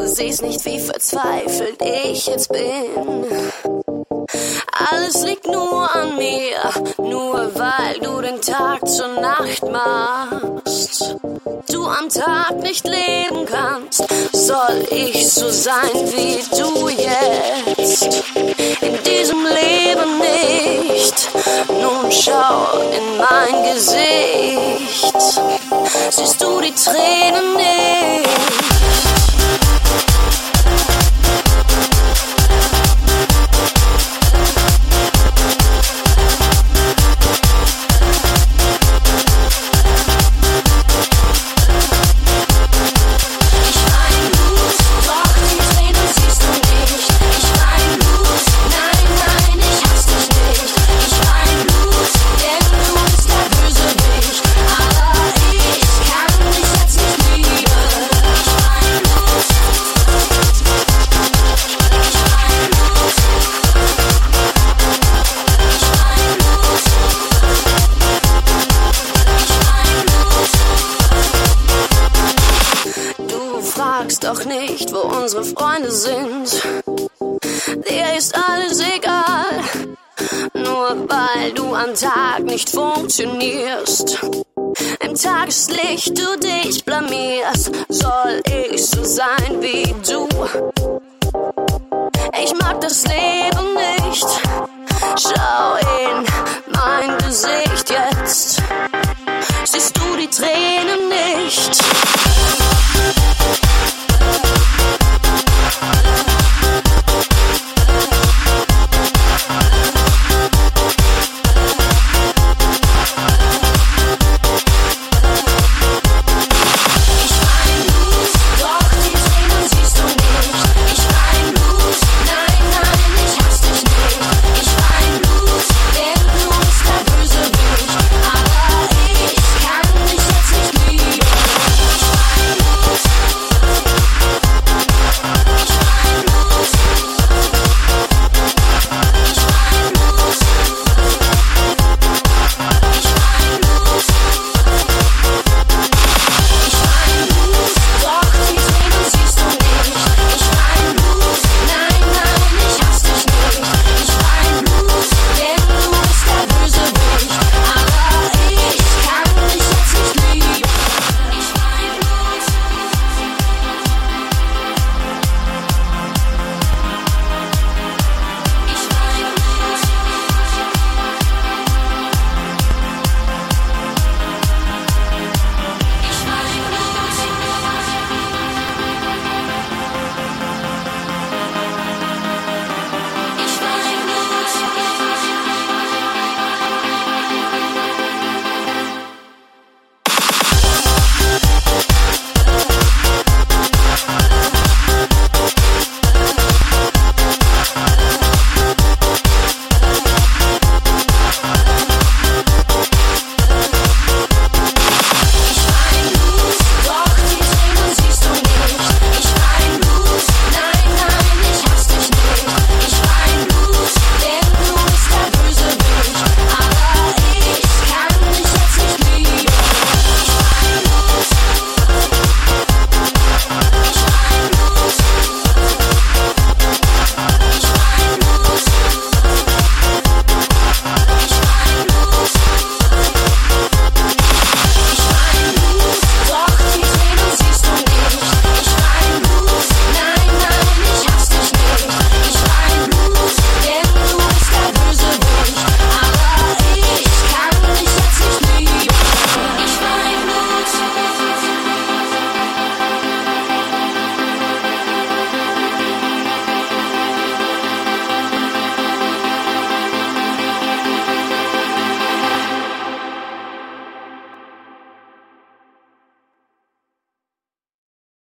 siehst nicht, wie verzweifelt ich jetzt bin. Alles liegt nur an mir, nur weil du den Tag zur Nacht machst. Du am Tag nicht leben kannst, soll ich so sein wie du jetzt? In diesem Leben nicht, nun schau in mein Gesicht. Siehst du die Tränen nicht? Doch nicht, wo unsere Freunde sind. Dir ist alles egal, nur weil du am Tag nicht funktionierst. Im Tageslicht du dich blamierst, soll ich so sein wie du? Ich mag das Leben